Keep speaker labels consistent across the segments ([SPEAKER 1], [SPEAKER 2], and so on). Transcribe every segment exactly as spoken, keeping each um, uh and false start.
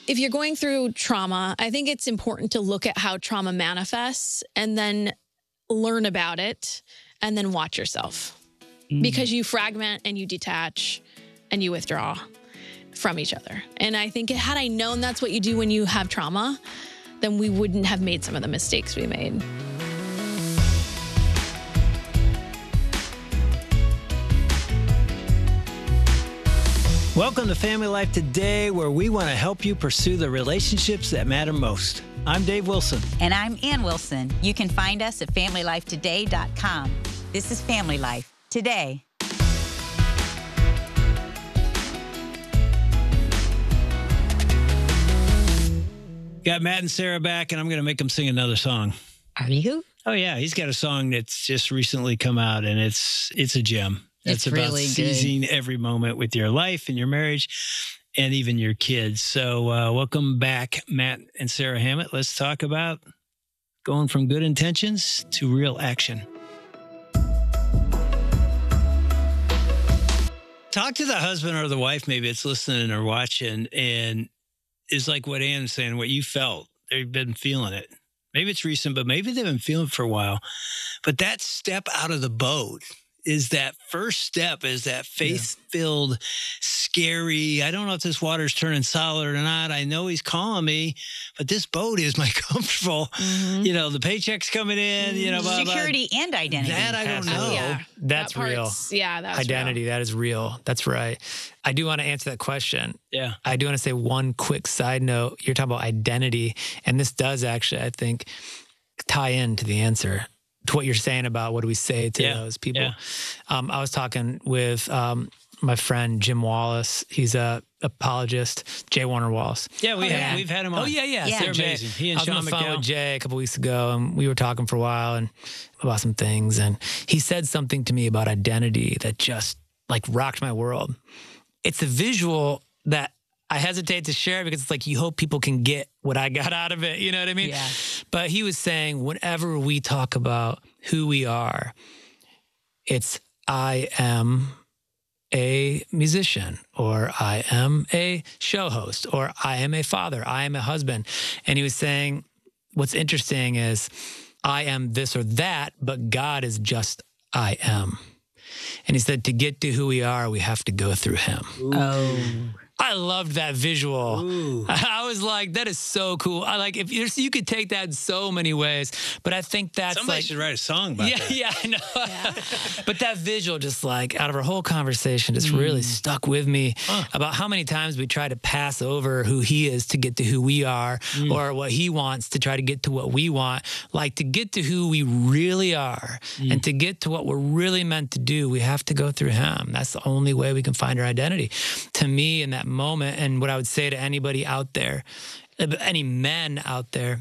[SPEAKER 1] if you're going through trauma, I think it's important to look at how trauma manifests and then learn about it and then watch yourself. Mm. Because you fragment and you detach and you withdraw from each other. And I think had I known that's what you do when you have trauma, then we wouldn't have made some of the mistakes we made.
[SPEAKER 2] Welcome to Family Life Today, where we want to help you pursue the relationships that matter most. I'm Dave Wilson.
[SPEAKER 3] And I'm Ann Wilson. You can find us at family life today dot com. This is Family Life Today.
[SPEAKER 2] Got Matt and Sarah back, and I'm going to make them sing another song.
[SPEAKER 3] Are you?
[SPEAKER 2] Oh, yeah. He's got a song that's just recently come out, and it's it's a gem. It's, it's about really seizing good. Every moment with your life and your marriage and even your kids. So uh, welcome back, Matt and Sarah Hammett. Let's talk about going from good intentions to real action. Talk to the husband or the wife, maybe it's listening or watching, and is like what Ann's saying, what you felt. They've been feeling it. Maybe it's recent, but maybe they've been feeling it for a while. But that step out of the boat is that first step, is that faith-filled, yeah. scary, I don't know if this water's turning solid or not. I know he's calling me, but this boat is my comfortable. Mm-hmm. You know, the paycheck's coming in, you know. Blah,
[SPEAKER 3] Security blah. And identity.
[SPEAKER 2] That I don't know.
[SPEAKER 1] Oh, yeah.
[SPEAKER 4] That's
[SPEAKER 1] that
[SPEAKER 4] real.
[SPEAKER 1] Yeah, that's
[SPEAKER 4] Identity,
[SPEAKER 1] real.
[SPEAKER 4] that is real. That's right. I do want to answer that question.
[SPEAKER 2] Yeah.
[SPEAKER 4] I do want to say one quick side note. You're talking about identity, and this does actually, I think, tie into the answer to what you're saying about what do we say to yeah. those people. Yeah. Um, I was talking with um, my friend Jim Wallace. He's a apologist, Jay Warner Wallace.
[SPEAKER 2] Yeah, we
[SPEAKER 4] oh,
[SPEAKER 2] have,
[SPEAKER 4] yeah.
[SPEAKER 2] we've had him on.
[SPEAKER 4] Oh, yeah, yeah.
[SPEAKER 3] yeah.
[SPEAKER 2] They're
[SPEAKER 4] Jay,
[SPEAKER 2] amazing. He and
[SPEAKER 4] I was
[SPEAKER 2] Sean
[SPEAKER 4] on the phone
[SPEAKER 2] McDowell.
[SPEAKER 4] with Jay a couple weeks ago, and we were talking for a while and about some things, and he said something to me about identity that just like rocked my world. It's a visual that I hesitate to share because it's like you hope people can get what I got out of it. You know what I mean?
[SPEAKER 3] Yeah.
[SPEAKER 4] But he was saying whenever we talk about who we are, it's I am a musician, or I am a show host, or I am a father, I am a husband. And he was saying what's interesting is I am this or that, but God is just I am. And he said to get to who we are, we have to go through him.
[SPEAKER 3] Ooh. Oh.
[SPEAKER 4] I loved that visual.
[SPEAKER 2] Ooh.
[SPEAKER 4] I was like, that is so cool. I like if you're, you could take that in so many ways, but I think that's
[SPEAKER 2] Somebody
[SPEAKER 4] like,
[SPEAKER 2] should write a song about
[SPEAKER 4] yeah,
[SPEAKER 2] that.
[SPEAKER 4] Yeah, I know.
[SPEAKER 1] Yeah.
[SPEAKER 4] But that visual just like out of our whole conversation just mm. really stuck with me huh. about how many times we try to pass over who he is to get to who we are mm. or what he wants to try to get to what we want. Like to get to who we really are mm. and to get to what we're really meant to do, we have to go through him. That's the only way we can find our identity. To me, in that moment, and what I would say to anybody out there, any men out there,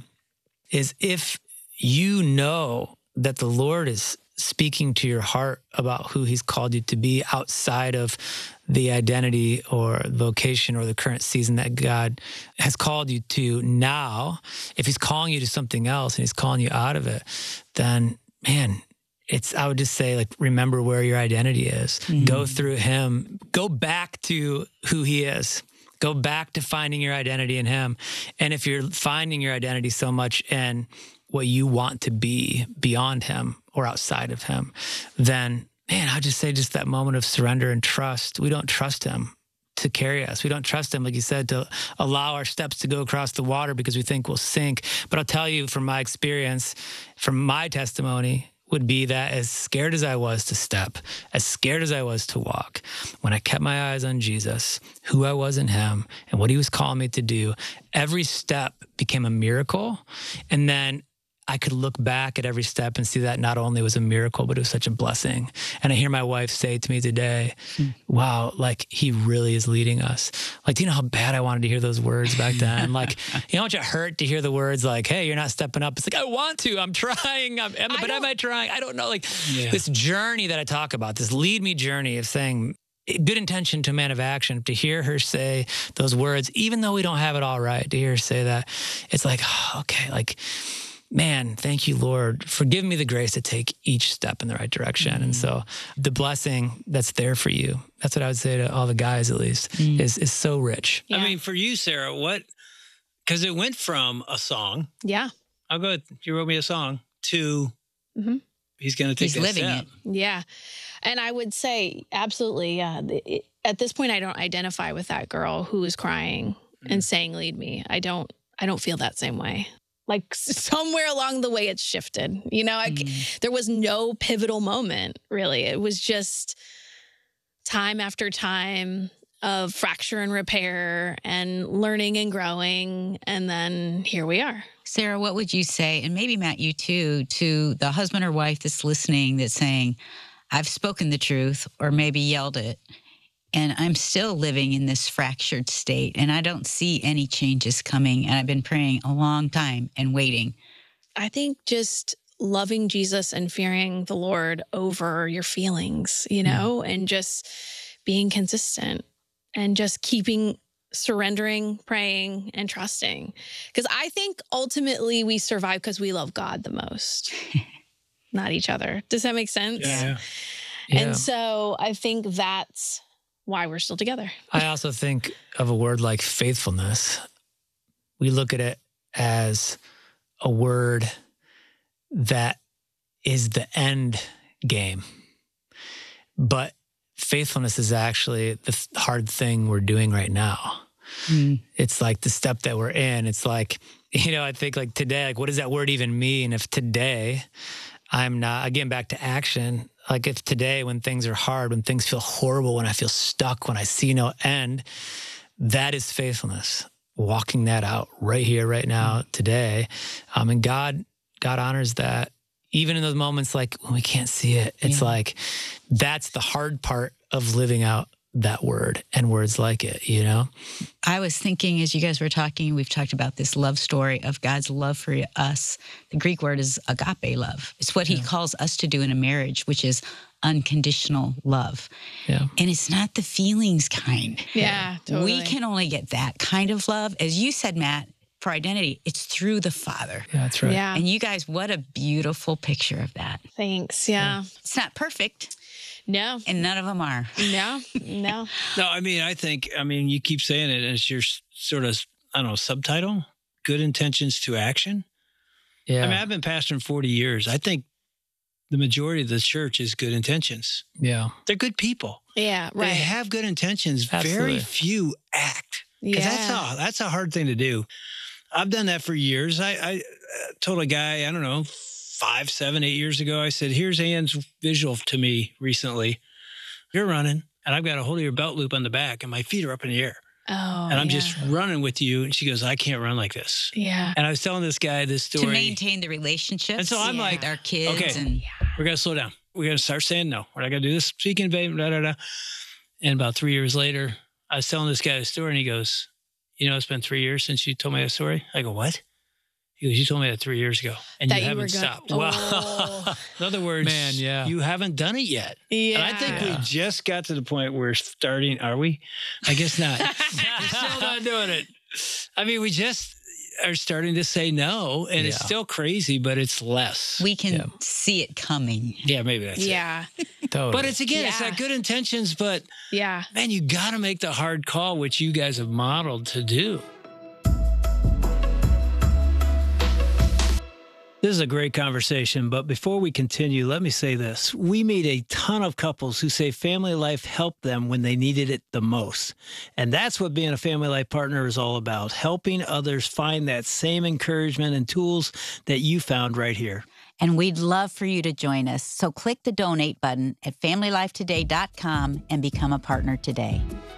[SPEAKER 4] is if you know that the Lord is speaking to your heart about who he's called you to be outside of the identity or vocation or the current season that God has called you to now, if he's calling you to something else and he's calling you out of it, then, man, it's, I would just say, like, remember where your identity is. Mm-hmm. Go through him. Go back to who he is. Go back to finding your identity in him. And if you're finding your identity so much in what you want to be beyond him or outside of him, then, man, I'd just say just that moment of surrender and trust. We don't trust him to carry us. We don't trust him, like you said, to allow our steps to go across the water because we think we'll sink. But I'll tell you from my experience, from my testimony, would be that as scared as I was to step, as scared as I was to walk, when I kept my eyes on Jesus, who I was in him, and what he was calling me to do, every step became a miracle. And then I could look back at every step and see that not only was a miracle, but it was such a blessing. And I hear my wife say to me today, mm. wow, like he really is leading us. Like, do you know how bad I wanted to hear those words back then? Like, you know how much it hurt to hear the words like, hey, you're not stepping up. It's like, I want to, I'm trying, I'm, am, but am I trying? I don't know. Like yeah. this journey that I talk about, this lead me journey of saying, good intention to a man of action, to hear her say those words, even though we don't have it all right, to hear her say that, it's like, oh, okay, like, man, thank you, Lord, for giving me the grace to take each step in the right direction. Mm. And so the blessing that's there for you, that's what I would say to all the guys, at least, mm. is is so rich.
[SPEAKER 2] Yeah. I mean, for you, Sarah, what Because it went from a song,
[SPEAKER 1] Yeah.
[SPEAKER 2] I'll go, you wrote me a song, to
[SPEAKER 1] Mm-hmm.
[SPEAKER 2] he's going to take
[SPEAKER 3] He's
[SPEAKER 2] that
[SPEAKER 3] living
[SPEAKER 2] step.
[SPEAKER 3] it.
[SPEAKER 1] Yeah. And I would say, absolutely. Yeah. The- it- at this point, I don't identify with that girl who is crying and saying, lead me. I don't, I don't feel that same way. Like s- somewhere along the way, it's shifted. You know, I, c- there was no pivotal moment, really. It was just time after time of fracture and repair and learning and growing. And then here we are.
[SPEAKER 3] Sarah, what would you say, and maybe Matt, you too, to the husband or wife that's listening that's saying, I've spoken the truth or maybe yelled it, and I'm still living in this fractured state, and I don't see any changes coming, and I've been praying a long time and waiting.
[SPEAKER 1] I think just loving Jesus and fearing the Lord over your feelings, you know, and just being consistent and just keeping surrendering, praying, and trusting. Because I think ultimately we survive because we love God the most, not each other. Does that make sense?
[SPEAKER 2] Yeah.
[SPEAKER 4] Yeah.
[SPEAKER 1] And so I think that's why we're still together.
[SPEAKER 4] I also think of a word like faithfulness. We look at it as a word that is the end game. But faithfulness is actually the th- hard thing we're doing right now.
[SPEAKER 3] Mm.
[SPEAKER 4] It's like the step that we're in. It's like, you know, I think like today, like what does that word even mean? If today I'm not, again, back to action, like if today when things are hard, when things feel horrible, when I feel stuck, when I see no end, that is faithfulness. Walking that out right here, right now, today. Um, and God, God honors that. Even in those moments like when we can't see it, it's
[SPEAKER 3] Yeah.
[SPEAKER 4] like, that's the hard part of living out that word and words like it, you know?
[SPEAKER 3] I was thinking as you guys were talking, we've talked about this love story of God's love for us. The Greek word is agape love. It's what he calls us to do in a marriage, which is unconditional love.
[SPEAKER 4] Yeah.
[SPEAKER 3] And it's not the feelings kind.
[SPEAKER 1] Yeah, totally.
[SPEAKER 3] We can only get that kind of love. As you said, Matt, for identity, it's through the Father.
[SPEAKER 4] Yeah, that's right.
[SPEAKER 1] Yeah.
[SPEAKER 3] And you guys, what a beautiful picture of that.
[SPEAKER 1] Thanks. Yeah.
[SPEAKER 3] It's not perfect,
[SPEAKER 1] No.
[SPEAKER 3] and none of them are.
[SPEAKER 1] No. No.
[SPEAKER 2] No, I mean, I think, I mean, you keep saying it, and it's your s- sort of, I don't know, subtitle, Good Intentions to Action.
[SPEAKER 4] Yeah.
[SPEAKER 2] I mean, I've been pastoring forty years. I think the majority of the church is good intentions.
[SPEAKER 4] yeah.
[SPEAKER 2] They're good people.
[SPEAKER 1] Yeah. Right.
[SPEAKER 2] They have good intentions.
[SPEAKER 4] Absolutely.
[SPEAKER 2] Very few act. Because that's
[SPEAKER 1] Yeah.
[SPEAKER 2] a, that's a hard thing to do. I've done that for years. I, I uh, told a guy, I don't know, five, seven, eight years ago, I said, here's Anne's visual to me recently. You're running, and I've got a hold of your belt loop on the back, and my feet are up in the air.
[SPEAKER 1] Oh,
[SPEAKER 2] and I'm
[SPEAKER 1] yeah.
[SPEAKER 2] just running with you. And she goes, I can't run like this.
[SPEAKER 1] Yeah.
[SPEAKER 2] And I was telling this guy this story.
[SPEAKER 3] To maintain the relationships
[SPEAKER 2] And so I'm
[SPEAKER 3] with
[SPEAKER 2] like,
[SPEAKER 3] our kids.
[SPEAKER 2] okay.
[SPEAKER 3] And
[SPEAKER 2] We're going to slow down. We're going to start saying no. We're not going to do this speaking vape, da, da, da. And about three years later, I was telling this guy the story, and he goes, you know, it's been three years since you told me that story. I go, what? He goes, you told me that three years ago, and
[SPEAKER 1] That
[SPEAKER 2] you
[SPEAKER 1] you
[SPEAKER 2] haven't
[SPEAKER 1] were gonna-
[SPEAKER 2] stopped.
[SPEAKER 1] Oh.
[SPEAKER 2] Well, in other words,
[SPEAKER 4] Man, yeah.
[SPEAKER 2] you haven't done it yet.
[SPEAKER 1] Yeah.
[SPEAKER 2] And I think we just got to the point where we're starting. Are we? I guess not. We're still not doing it. I mean, we just are starting to say no, and it's
[SPEAKER 4] Yeah.
[SPEAKER 2] still crazy, but it's less.
[SPEAKER 3] we can
[SPEAKER 4] Yeah.
[SPEAKER 3] see it coming.
[SPEAKER 2] yeah, maybe that's it.
[SPEAKER 1] Yeah.
[SPEAKER 4] Totally.
[SPEAKER 2] But it's again, it's
[SPEAKER 1] Yeah.
[SPEAKER 2] that good intentions, but
[SPEAKER 1] Yeah.
[SPEAKER 2] man, you got to make the hard call, which you guys have modeled to do. This is a great conversation, but before we continue, let me say this. We meet a ton of couples who say family life helped them when they needed it the most. And that's what being a family life partner is all about, helping others find that same encouragement and tools that you found right here.
[SPEAKER 3] And we'd love for you to join us. So click the donate button at family life today dot com and become a partner today.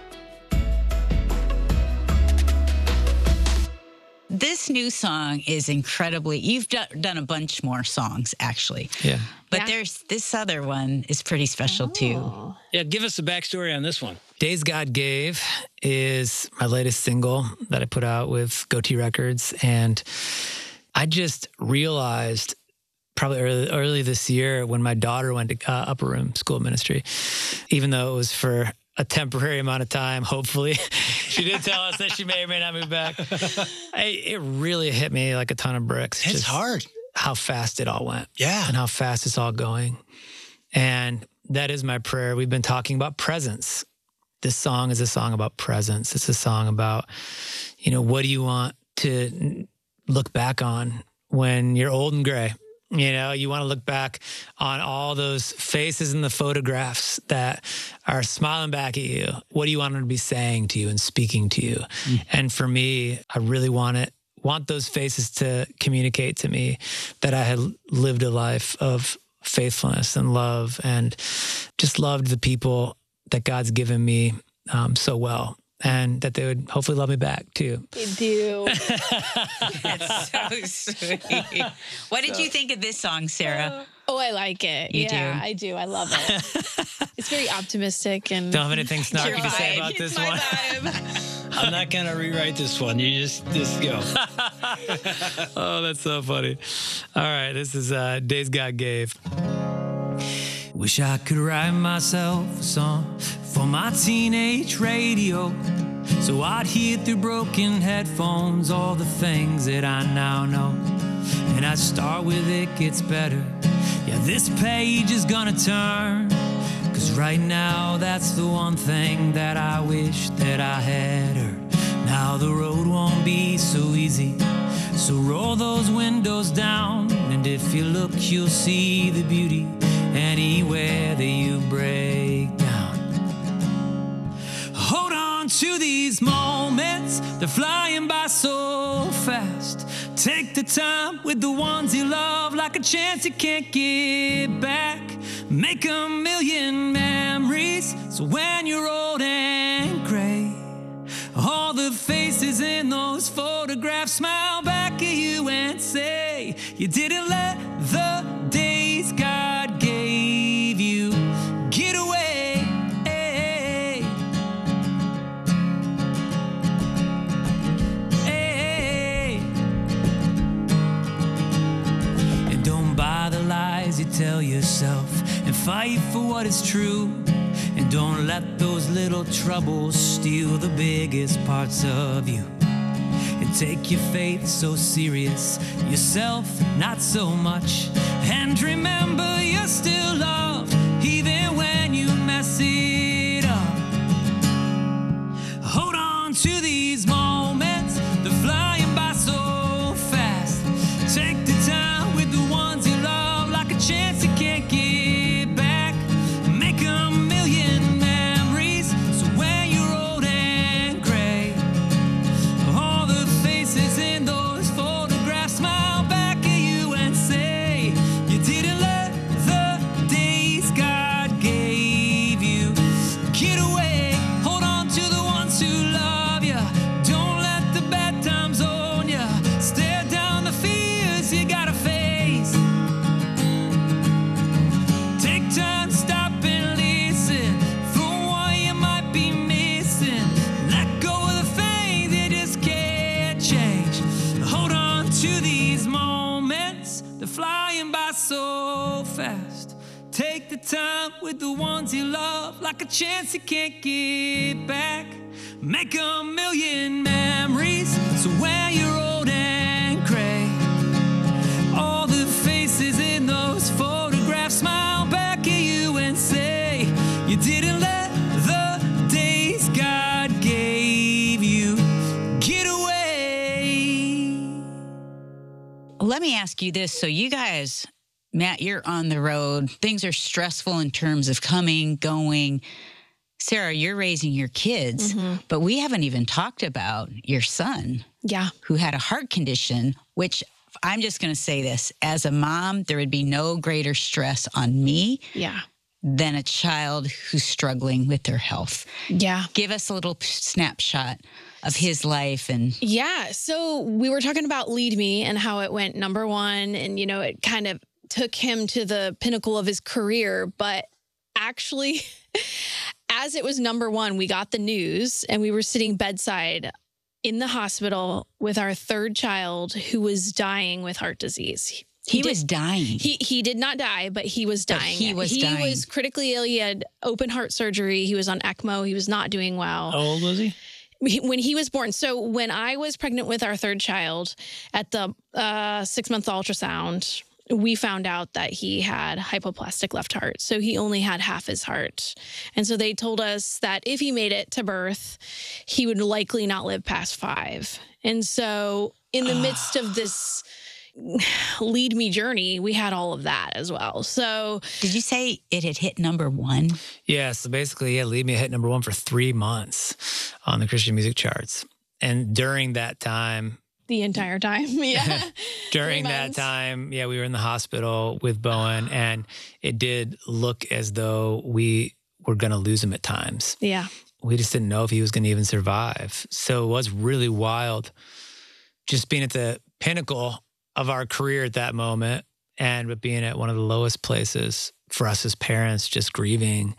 [SPEAKER 3] This new song is incredibly, you've do, done a bunch more songs actually,
[SPEAKER 4] yeah.
[SPEAKER 3] but
[SPEAKER 1] Yeah.
[SPEAKER 3] there's this other one is pretty special too.
[SPEAKER 1] Oh.
[SPEAKER 2] Yeah, give us the backstory on this one.
[SPEAKER 4] Days God Gave is my latest single that I put out with Goatee Records. And I just realized probably early, early this year when my daughter went to uh, upper room school ministry, even though it was for a temporary amount of time, hopefully. She did tell us that she may or may not move back. I, it really hit me like a ton of bricks.
[SPEAKER 2] It's
[SPEAKER 4] just
[SPEAKER 2] hard.
[SPEAKER 4] how fast it all went.
[SPEAKER 2] Yeah.
[SPEAKER 4] And how fast it's all going. And that is my prayer. We've been talking about presence. This song is a song about presence. It's a song about, you know, what do you want to look back on when you're old and gray. You know, you want to look back on all those faces in the photographs that are smiling back at you. What do you want them to be saying to you and speaking to you? Mm. And for me, I really want it, want those faces to communicate to me that I had lived a life of faithfulness and love and just loved the people that God's given me um, so well. And that they would hopefully love me back too.
[SPEAKER 1] They do.
[SPEAKER 3] That's so sweet. What did so. you think of this song, Sarah?
[SPEAKER 1] Oh, I like it.
[SPEAKER 3] You
[SPEAKER 1] yeah,
[SPEAKER 3] do?
[SPEAKER 1] I do. I love it. It's very optimistic and.
[SPEAKER 4] Don't have anything snarky to say about this
[SPEAKER 1] it's my
[SPEAKER 4] one.
[SPEAKER 1] Vibe.
[SPEAKER 2] I'm not gonna rewrite this one. You just just go.
[SPEAKER 4] Oh, that's so funny. All right, this is uh, Days God Gave. Wish I could write myself a song for my teenage radio, so I'd hear through broken headphones all the things that I now know. And I'd start with "It Gets Better." Yeah, this page is gonna turn, 'cause right now that's the one thing that I wish that I had heard. Now the road won't be so easy, so roll those windows down, and if you look you'll see the beauty anywhere that you break down. Hold on to these moments, they're flying by so fast. Take the time with the ones you love, like a chance you can't get back. Make a million memories, so when you're old and gray, all the faces in those photographs smile back at you and say, you didn't let the days God gave you get away. Hey, hey. And don't buy the lies you tell yourself, and fight for what is true. And don't let those little troubles steal the biggest parts of you. And take your faith so serious, yourself not so much. And remember you're still loved, even when you mess it up. Hold on to these moments, they're flying by so fast. Take the time with the ones you love, like a chance you can't get back. Make a million memories, so when you're old and gray, all the faces in those photographs smile back at you and say, you didn't let the days God gave you get away. Hold on to the ones who love you, don't let the bad times own you. Stare down the fears you gotta face. Take time, stop and listen for what you might be missing. Let go of the things you just can't change. Hold on to these moments, they're flying by so fast. Take the time with the ones you love, like a chance you can't get back. Make a million memories, so when you're old and gray, all the faces in those photographs smile back at you and say, you didn't let the days God gave you get away.
[SPEAKER 3] Let me ask you this. So you guys, Matt, you're on the road. Things are stressful in terms of coming, going. Sarah, you're raising your kids,
[SPEAKER 1] Mhm.
[SPEAKER 3] but we haven't even talked about your son
[SPEAKER 1] Yeah.
[SPEAKER 3] who had a heart condition, which I'm just going to say this. As a mom, there would be no greater stress on me
[SPEAKER 1] Yeah.
[SPEAKER 3] than a child who's struggling with their health.
[SPEAKER 1] Yeah.
[SPEAKER 3] Give us a little snapshot of his life. And
[SPEAKER 1] Yeah. So we were talking about Lead Me and how it went number one. And, you know, it kind of took him to the pinnacle of his career. But actually, as it was number one, we got the news and we were sitting bedside in the hospital with our third child who was dying with heart disease.
[SPEAKER 3] he,
[SPEAKER 1] did-
[SPEAKER 3] was dying.
[SPEAKER 1] He he did not die, but he was
[SPEAKER 3] But
[SPEAKER 1] dying.
[SPEAKER 3] he was
[SPEAKER 1] he
[SPEAKER 3] dying.
[SPEAKER 1] was critically ill. He had open heart surgery. He was on ECMO. He was not doing well.
[SPEAKER 2] How old was he?
[SPEAKER 1] When he was born. So when I was pregnant with our third child at the uh, six month ultrasound, we found out that he had hypoplastic left heart. So he only had half his heart. And so they told us that if he made it to birth, he would likely not live past five. And so in the midst of this lead me journey, we had all of that as well. So
[SPEAKER 3] did you say it had hit number one?
[SPEAKER 4] Yeah. So basically, yeah, Lead Me hit number one for three months on the Christian music charts. And during that time,
[SPEAKER 1] the entire time, yeah.
[SPEAKER 4] During that time, yeah, we were in the hospital with Bowen, and it did look as though we were going to lose him at times.
[SPEAKER 1] Yeah.
[SPEAKER 4] We just didn't know if he was going to even survive. So it was really wild just being at the pinnacle of our career at that moment, and but being at one of the lowest places for us as parents, just grieving,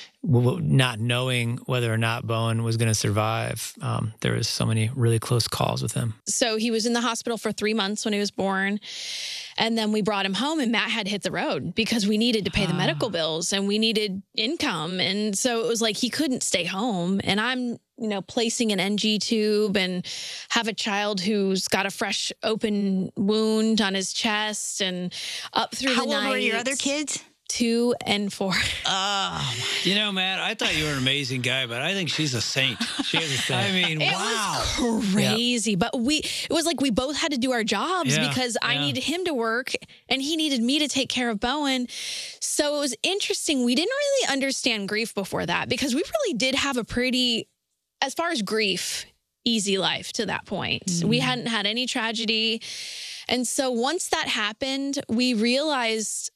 [SPEAKER 4] not knowing whether or not Bowen was going to survive. Um, there was so many really close calls with him.
[SPEAKER 1] So he was in the hospital for three months when he was born. And then we brought him home, and Matt had hit the road because we needed to pay the medical bills and we needed income. And so it was like he couldn't stay home. And I'm, you know, placing an N G tube and have a child who's got a fresh open wound on his chest and up through
[SPEAKER 3] How
[SPEAKER 1] the night.
[SPEAKER 3] How old were your other kids?
[SPEAKER 1] Two and four.
[SPEAKER 3] Oh,
[SPEAKER 2] you know, Matt, I thought you were an amazing guy, but I think she's a saint.
[SPEAKER 4] She is a saint.
[SPEAKER 2] I mean,
[SPEAKER 1] it
[SPEAKER 2] wow.
[SPEAKER 1] was crazy. Yep. But we, it was like we both had to do our jobs
[SPEAKER 2] yeah,
[SPEAKER 1] because I
[SPEAKER 2] yeah.
[SPEAKER 1] needed him to work and he needed me to take care of Bowen. So it was interesting. We didn't really understand grief before that because we really did have a pretty, as far as grief, easy life to that point. Mm. We hadn't had any tragedy. And so once that happened, we realized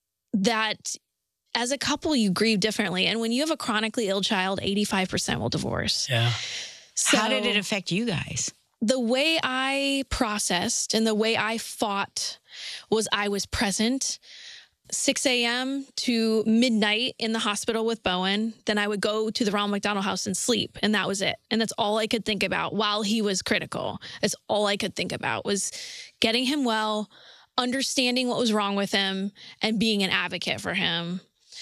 [SPEAKER 1] that as a couple, you grieve differently. And when you have a chronically ill child, eighty-five percent will divorce.
[SPEAKER 2] Yeah.
[SPEAKER 1] So
[SPEAKER 3] how did it affect you guys?
[SPEAKER 1] The way I processed and the way I fought was I was present six a.m. to midnight in the hospital with Bowen. Then I would go to the Ronald McDonald House and sleep. And that was it. And that's all I could think about while he was critical. That's all I could think about was getting him well, understanding what was wrong with him, and being an advocate for him.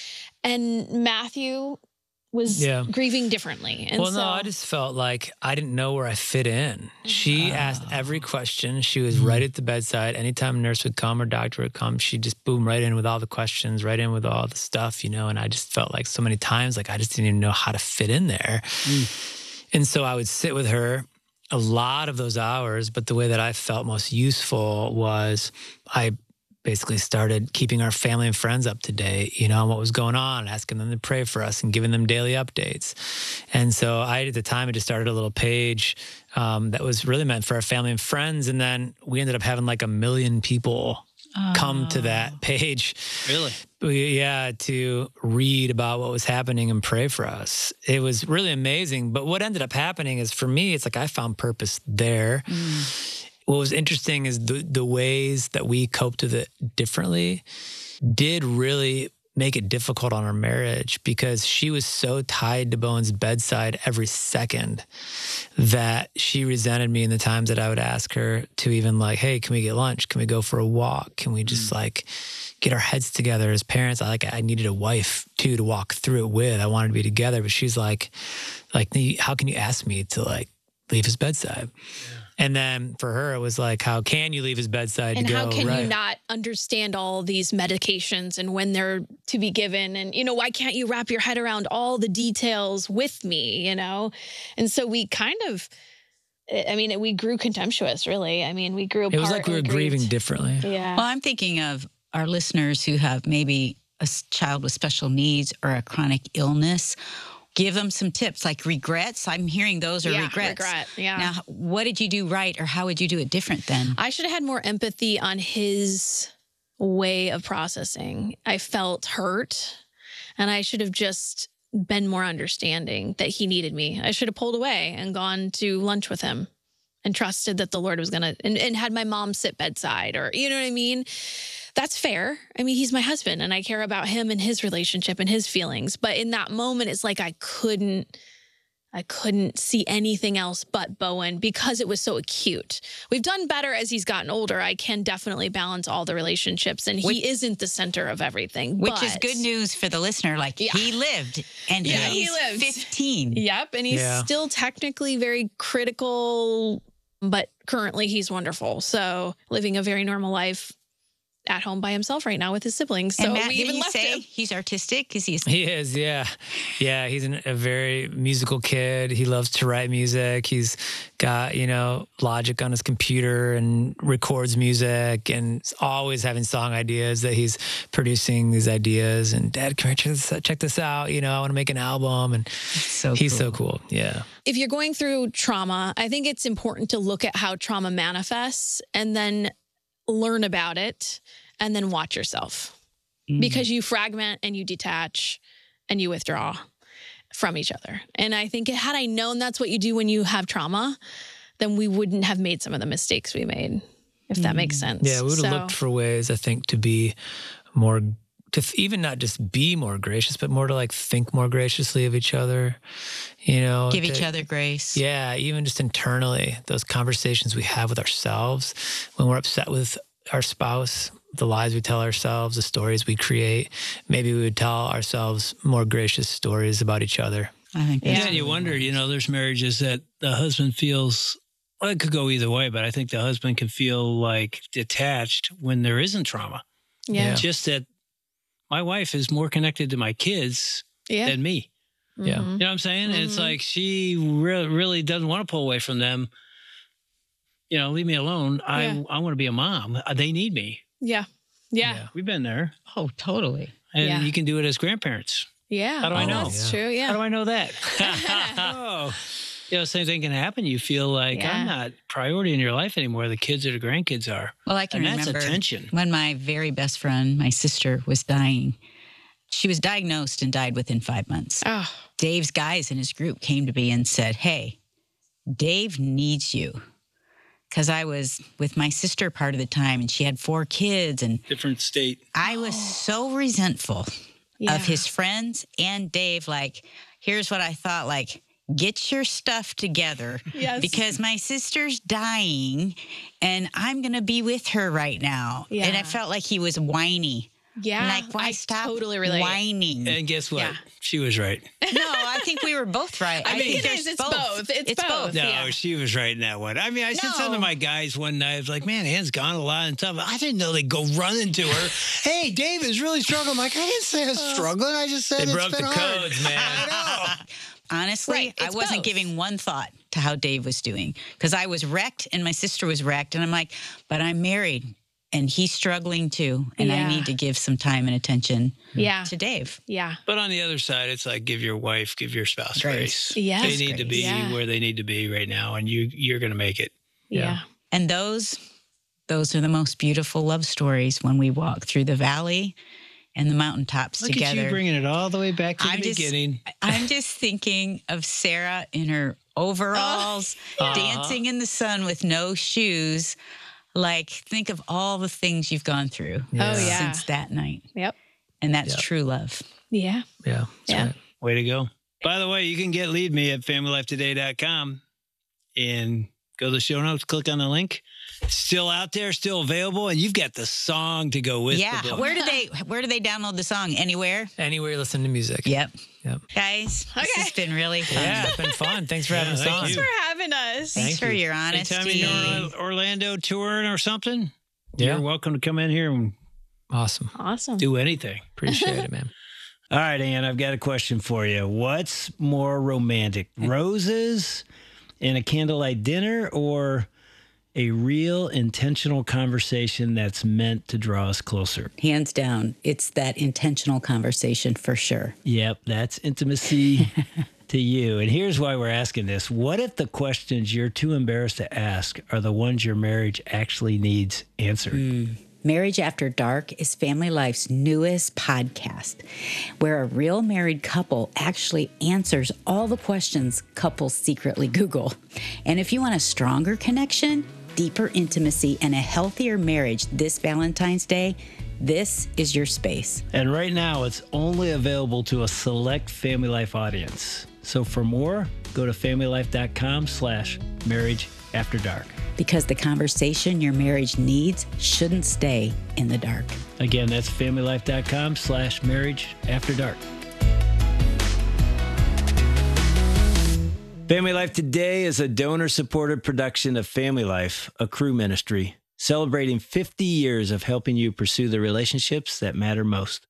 [SPEAKER 1] And Matthew was yeah. grieving differently. And
[SPEAKER 4] well,
[SPEAKER 1] so,
[SPEAKER 4] no, I just felt like I didn't know where I fit in. She oh. asked every question. She was mm-hmm. right at the bedside. Anytime a nurse would come or doctor would come, she'd just boom right in with all the questions, right in with all the stuff, you know, and I just felt like so many times, like I just didn't even know how to fit in there. Mm. And so I would sit with her a lot of those hours, but the way that I felt most useful was I basically started keeping our family and friends up to date, you know, on what was going on, asking them to pray for us and giving them daily updates. And so I, at the time, I just started a little page um, that was really meant for our family and friends. And then we ended up having like a million people oh. come to that page.
[SPEAKER 2] Really?
[SPEAKER 4] Yeah, to read about what was happening and pray for us. It was really amazing. But what ended up happening is, for me, it's like I found purpose there. Mm. What was interesting is the the ways that we coped with it differently did really make it difficult on our marriage, because she was so tied to Bowen's bedside every second that she resented me in the times that I would ask her to even like, hey, can we get lunch? Can we go for a walk? Can we just mm. like get our heads together as parents? I like I needed a wife too to walk through it with. I wanted to be together, but she's like, like, how can you ask me to like leave his bedside? Yeah. And then for her, it was like, how can you leave his bedside
[SPEAKER 1] and
[SPEAKER 4] to go?
[SPEAKER 1] And how can
[SPEAKER 4] right.
[SPEAKER 1] you not understand all these medications and when they're to be given? And, you know, why can't you wrap your head around all the details with me, you know? And so we kind of, I mean, we grew contemptuous, really. I mean, we grew apart.
[SPEAKER 4] It was like we were grieving differently.
[SPEAKER 1] Yeah.
[SPEAKER 3] Well, I'm thinking of our listeners who have maybe a child with special needs or a chronic illness. Give them some tips, like regrets. I'm hearing those are
[SPEAKER 1] yeah,
[SPEAKER 3] regrets.
[SPEAKER 1] Regret, yeah.
[SPEAKER 3] Now, what did you do right, or how would you do it different then?
[SPEAKER 1] I should have had more empathy on his way of processing. I felt hurt, and I should have just been more understanding that he needed me. I should have pulled away and gone to lunch with him and trusted that the Lord was going to, and, and had my mom sit bedside, or, you know what I mean? That's fair. I mean, he's my husband and I care about him and his relationship and his feelings. But in that moment, it's like I couldn't, I couldn't see anything else but Bowen because it was so acute. We've done better as he's gotten older. I can definitely balance all the relationships, and which, he isn't the center of everything.
[SPEAKER 3] Which
[SPEAKER 1] but,
[SPEAKER 3] is good news for the listener. Like yeah. he lived, and
[SPEAKER 1] yeah,
[SPEAKER 3] he's
[SPEAKER 1] he lived.
[SPEAKER 3] fifteen.
[SPEAKER 1] Yep, and he's yeah. still technically very critical, but currently he's wonderful. So living a very normal life. at home by himself right now with his siblings. So
[SPEAKER 3] and Matt,
[SPEAKER 1] we
[SPEAKER 3] didn't
[SPEAKER 1] even
[SPEAKER 3] you
[SPEAKER 1] left
[SPEAKER 3] say
[SPEAKER 1] him.
[SPEAKER 3] he's artistic? Is he?
[SPEAKER 4] He is, yeah. Yeah, he's an, a very musical kid. He loves to write music. He's got, you know, Logic on his computer and records music and is always having song ideas that he's producing these ideas. And Dad, can I check this, check this out? You know, I want to make an album. And
[SPEAKER 3] So
[SPEAKER 4] he's
[SPEAKER 3] cool.
[SPEAKER 4] so cool. Yeah.
[SPEAKER 1] If you're going through trauma, I think it's important to look at how trauma manifests and then learn about it and then watch yourself.
[SPEAKER 3] Mm.
[SPEAKER 1] Because you fragment and you detach and you withdraw from each other. And I think had I known that's what you do when you have trauma, then we wouldn't have made some of the mistakes we made, if that makes sense.
[SPEAKER 4] Yeah, we would have
[SPEAKER 1] So-
[SPEAKER 4] looked for ways, I think, to be more, to th- even not just be more gracious, but more to like think more graciously of each other, you know.
[SPEAKER 3] Give
[SPEAKER 4] to-
[SPEAKER 3] each other grace.
[SPEAKER 4] Yeah, even just internally, those conversations we have with ourselves when we're upset with our spouse, the lies we tell ourselves, the stories we create. Maybe we would tell ourselves more gracious stories about each other.
[SPEAKER 3] I think
[SPEAKER 1] Yeah.
[SPEAKER 3] that's
[SPEAKER 2] Yeah, you wonder, you know, there's marriages that the husband feels, well, it could go either way, but I think the husband can feel like detached when there isn't trauma.
[SPEAKER 1] Yeah.
[SPEAKER 4] Yeah.
[SPEAKER 2] Just that my wife is more connected to my kids
[SPEAKER 1] Yeah.
[SPEAKER 2] than me.
[SPEAKER 4] Yeah.
[SPEAKER 1] Mhm.
[SPEAKER 2] You know what I'm saying? And it's
[SPEAKER 1] Mhm.
[SPEAKER 2] like she re- really doesn't want to pull away from them. You know, leave me alone. I
[SPEAKER 1] Yeah.
[SPEAKER 2] I want to be a mom. Uh, They need me.
[SPEAKER 1] Yeah. Yeah.
[SPEAKER 4] Yeah.
[SPEAKER 2] We've been there.
[SPEAKER 3] Oh, totally.
[SPEAKER 2] And
[SPEAKER 1] Yeah.
[SPEAKER 2] you can do it as grandparents.
[SPEAKER 1] Yeah.
[SPEAKER 2] How do I
[SPEAKER 1] Oh,
[SPEAKER 2] know?
[SPEAKER 1] That's
[SPEAKER 4] Yeah.
[SPEAKER 1] true. Yeah.
[SPEAKER 2] How do I know that? oh, you know, same thing can happen. You feel like
[SPEAKER 1] Yeah.
[SPEAKER 2] I'm not priority in your life anymore. The kids or the grandkids are.
[SPEAKER 3] Well, I can
[SPEAKER 2] And that's
[SPEAKER 3] remember
[SPEAKER 2] a tension.
[SPEAKER 3] when my very best friend, my sister, was dying. She was diagnosed and died within five months.
[SPEAKER 1] Oh,
[SPEAKER 3] Dave's guys in his group came to me and said, "Hey, Dave needs you." Because I was with my sister part of the time and she had four kids. And
[SPEAKER 2] Different state.
[SPEAKER 3] I was so resentful
[SPEAKER 1] yeah.
[SPEAKER 3] of his friends and Dave. Like, here's what I thought, like, get your stuff together
[SPEAKER 1] Yes.
[SPEAKER 3] because my sister's dying and I'm going to be with her right now.
[SPEAKER 1] Yeah.
[SPEAKER 3] And I felt like he was whiny.
[SPEAKER 1] Yeah.
[SPEAKER 3] Like, why
[SPEAKER 1] I
[SPEAKER 3] stop
[SPEAKER 1] totally relate.
[SPEAKER 3] whining?
[SPEAKER 2] And guess what?
[SPEAKER 1] Yeah.
[SPEAKER 2] She was right.
[SPEAKER 3] No, I think we were both right.
[SPEAKER 1] I think
[SPEAKER 3] think
[SPEAKER 1] it
[SPEAKER 3] there's
[SPEAKER 1] is. It's both. It's both.
[SPEAKER 2] No,
[SPEAKER 1] Yeah.
[SPEAKER 2] she was right in that one. I mean, I said
[SPEAKER 3] No.
[SPEAKER 2] something to my guys one night. I was like, man, Anne's gone a lot and stuff. I didn't know they'd go running to her. Hey, Dave is really struggling. I'm like, I didn't say I was struggling. I just said
[SPEAKER 4] They
[SPEAKER 2] it's
[SPEAKER 4] broke
[SPEAKER 2] been
[SPEAKER 4] the
[SPEAKER 2] hard.
[SPEAKER 4] codes, man.
[SPEAKER 2] I know.
[SPEAKER 3] Honestly,
[SPEAKER 1] Right,
[SPEAKER 3] I
[SPEAKER 1] it's
[SPEAKER 3] wasn't
[SPEAKER 1] both.
[SPEAKER 3] giving one thought to how Dave was doing because I was wrecked and my sister was wrecked. And I'm like, but I'm married and he's struggling too. And
[SPEAKER 1] Yeah.
[SPEAKER 3] I need to give some time and attention
[SPEAKER 1] Yeah.
[SPEAKER 3] to Dave.
[SPEAKER 1] Yeah.
[SPEAKER 2] But on the other side, it's like give your wife, give your spouse
[SPEAKER 3] Grace.
[SPEAKER 2] grace.
[SPEAKER 1] Yes,
[SPEAKER 2] They need to
[SPEAKER 3] grace.
[SPEAKER 2] be
[SPEAKER 1] Yeah.
[SPEAKER 2] where they need to be right now, and you you're going to make it.
[SPEAKER 1] Yeah.
[SPEAKER 3] And those, those are the most beautiful love stories when we walk through the valley and the mountaintops
[SPEAKER 2] Look
[SPEAKER 3] together.
[SPEAKER 2] at you bringing it all the way back to the
[SPEAKER 3] I'm just-
[SPEAKER 2] beginning.
[SPEAKER 3] I'm just thinking of Sarah in her overalls,
[SPEAKER 4] Uh-huh.
[SPEAKER 3] dancing in the sun with no shoes. Like, think of all the things you've gone through
[SPEAKER 4] Yeah.
[SPEAKER 1] Oh, yeah.
[SPEAKER 3] since that night.
[SPEAKER 1] Yep.
[SPEAKER 3] And that's
[SPEAKER 4] Yep.
[SPEAKER 3] true love.
[SPEAKER 1] Yeah.
[SPEAKER 4] Yeah. That's
[SPEAKER 1] Yeah.
[SPEAKER 4] right.
[SPEAKER 2] Way to go. By the way, you can get Lead Me at family life today dot com and go to the show notes, click on the link. It's still out there, still available, and you've got the song to go with
[SPEAKER 3] Yeah.
[SPEAKER 2] the book.
[SPEAKER 3] Where do they where do they download the song? Anywhere?
[SPEAKER 4] Anywhere you listen to music.
[SPEAKER 3] Yep.
[SPEAKER 4] Yep.
[SPEAKER 3] Guys, this
[SPEAKER 1] Okay.
[SPEAKER 3] has been really fun.
[SPEAKER 4] Yeah, it's been fun. Thanks for
[SPEAKER 2] Yeah,
[SPEAKER 4] having us
[SPEAKER 2] thank
[SPEAKER 4] on.
[SPEAKER 1] Thanks
[SPEAKER 2] you.
[SPEAKER 1] for having us.
[SPEAKER 3] Thanks
[SPEAKER 4] Thank
[SPEAKER 3] for
[SPEAKER 4] you.
[SPEAKER 3] your honesty.
[SPEAKER 2] Anytime you're in Orlando touring or something,
[SPEAKER 4] Yeah.
[SPEAKER 2] you're welcome to come in here and
[SPEAKER 4] Awesome.
[SPEAKER 1] Awesome.
[SPEAKER 2] do anything.
[SPEAKER 4] Appreciate it, man.
[SPEAKER 2] All right, Ann, I've got a question for you. What's more romantic, roses and a candlelight dinner, or a real intentional conversation that's meant to draw us closer?
[SPEAKER 3] Hands down, it's that intentional conversation for sure.
[SPEAKER 2] Yep, that's intimacy to you. And here's why we're asking this. What if the questions you're too embarrassed to ask are the ones your marriage actually needs answered?
[SPEAKER 3] Marriage After Dark is Family Life's newest podcast, where a real married couple actually answers all the questions couples secretly Google. And if you want a stronger connection, deeper intimacy, and a healthier marriage this Valentine's Day, this is your space.
[SPEAKER 2] And right now, it's only available to a select Family Life audience. So for more, go to family life dot com slash marriage after dark.
[SPEAKER 3] Because the conversation your marriage needs shouldn't stay in the dark.
[SPEAKER 2] Again, that's family life dot com slash marriage after dark. Family Life Today is a donor-supported production of Family Life, a Crew ministry.
[SPEAKER 5] celebrating fifty years of helping you pursue the relationships that matter most.